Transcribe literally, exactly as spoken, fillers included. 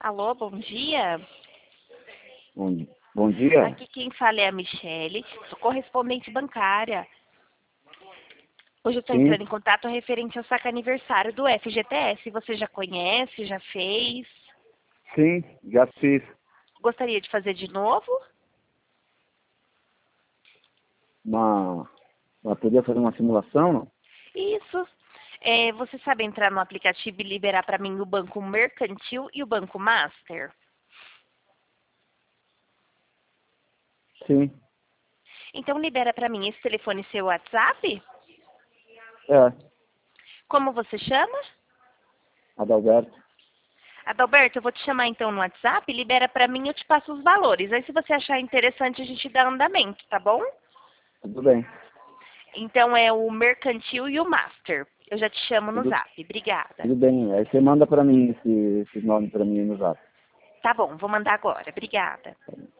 Alô, bom dia. Bom, bom dia. Aqui quem fala é a Michele, sou correspondente bancária. Hoje eu estou Sim, entrando em contato referente ao saque aniversário do F G T S. Você já conhece, já fez? sim, já fiz. Gostaria de fazer de novo? Uma, uma podia fazer uma simulação, não? Isso. É, você sabe entrar no aplicativo e liberar para mim o Banco Mercantil e o Banco Master? Sim, Então libera para mim esse telefone seu WhatsApp? é, Como você chama? Adalberto. Adalberto, eu vou te chamar então no WhatsApp, libera para mim e eu te passo os valores. Aí se você achar interessante a gente dá andamento, tá bom? Tudo bem. Então é o Mercantil e o Master. Eu já te chamo no Tudo, Zap. Obrigada. tudo bem. Aí você manda para mim esse, esse nome para mim no zap. Tá bom, vou mandar agora. Obrigada.